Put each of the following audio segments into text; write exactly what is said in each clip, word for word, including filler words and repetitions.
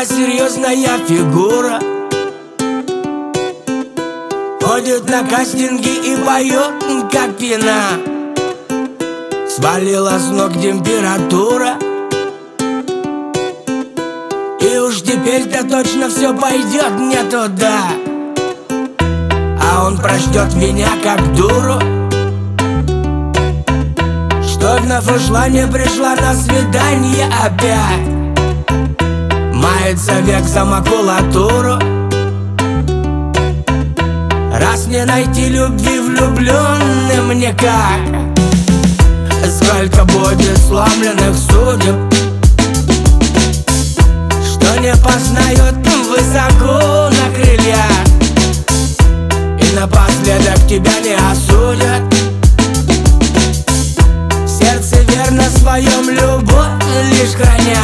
Она серьезная фигура, ходит на кастинги и поет, как пьяна. Свалила с ног температура, и уж теперь-то точно все пойдет не туда. А он прочтет меня как дуру, что вновь ушла, не пришла на свидание опять. Мается век за макулатуру. Раз не найти любви влюбленным никак, сколько будет сломленных судеб, что не познают высоко на крыльях, и напоследок тебя не осудят. В сердце верно своем любовь лишь храня.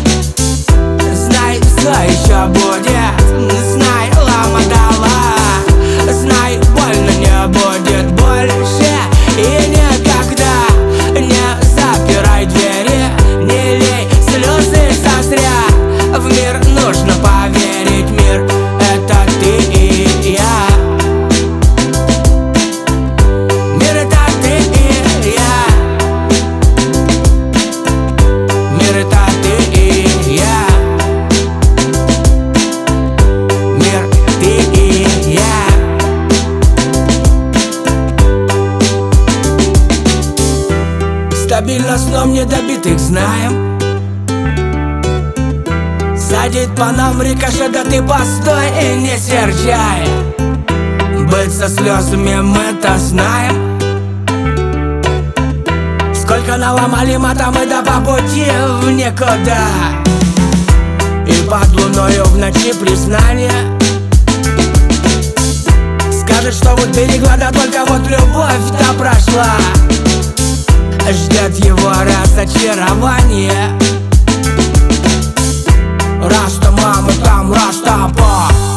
Знай, все еще будет, знай, лама дала, знай, больно не будет больше и никогда. Не запирай двери, не лей слезы зазря. В мир нужно поверить, мир — это ты и я. Мир — это ты и я. Мир — это ты и я. Мир — ты и я. Стабильно сном недобитых знаем. Садит по нам рикошет, да ты постой и не серчай. Быть со слезами мы-то знаем. Сколько наломали мата мы, да по пути в никуда. И под луною в ночи признание скажет, что вот берегла, да только вот любовь-то прошла. Ждет его разочарование. Раста мама там, раста па.